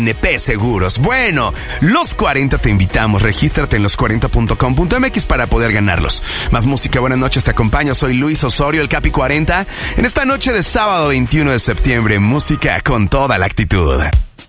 NP Seguros. Bueno, los 40 te invitamos. Regístrate en los40.com.mx para poder ganarlos. Más música, buenas noches, te acompaño. Soy Luis Osorio, el Capi 40. En esta noche de sábado 21 de septiembre, música con toda la actitud.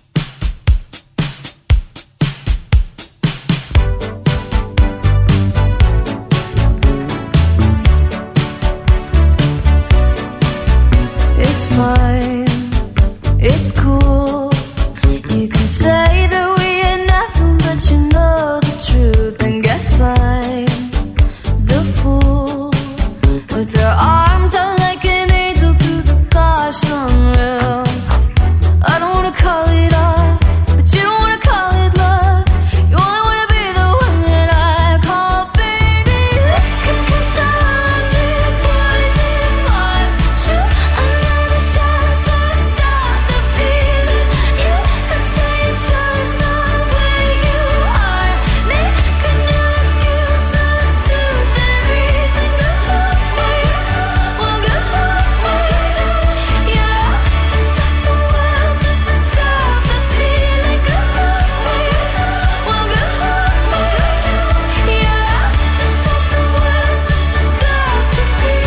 It's fine, it's cool. You can say that we ain't nothing, but you know the truth. And guess I'm the fool with their arms out like an angel to the gosh unreal. I don't wanna call it off, but you don't wanna call it love. You only wanna be the one that I call baby. Cause I love you, poison heart. Shoot another shot to stop the feeling. You could say it's just not where you are. Me could no excuse not to the reason. Good luck with you, well good luck with you. You're out to stop the world, just to stop the feeling. Good luck with you, well good luck with you. You're out to stop the world, just to stop the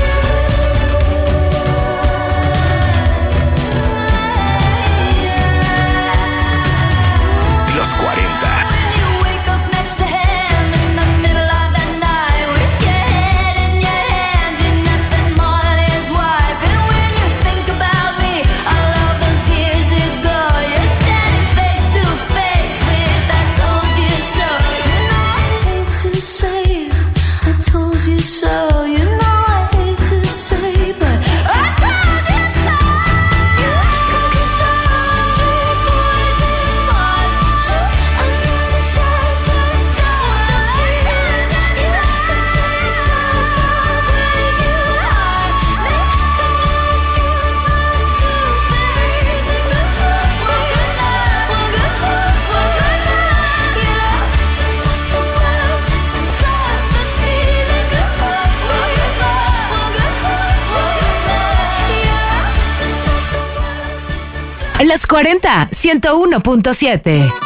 Los 40. When you wake up next to him in the middle of the night with your head in your hands, you're nothing more than his wife. And when you think about me, all of those years ago, you're standing face to face with I told you so. You know I hate to say I told you so. You know I hate to say, but I told you so. Cause I love you, poison heart. Shoot another shot to stop the feeling. You could say it's just not where you are. Me could no excuse not to the reason. Good luck, well good luck, well good luck, well good luck. You're out to stop the world, just to stop the feeling. Good luck, well good luck, well good luck, well good luck. You're out to stop the world, just to stop. Los 40, 101.7.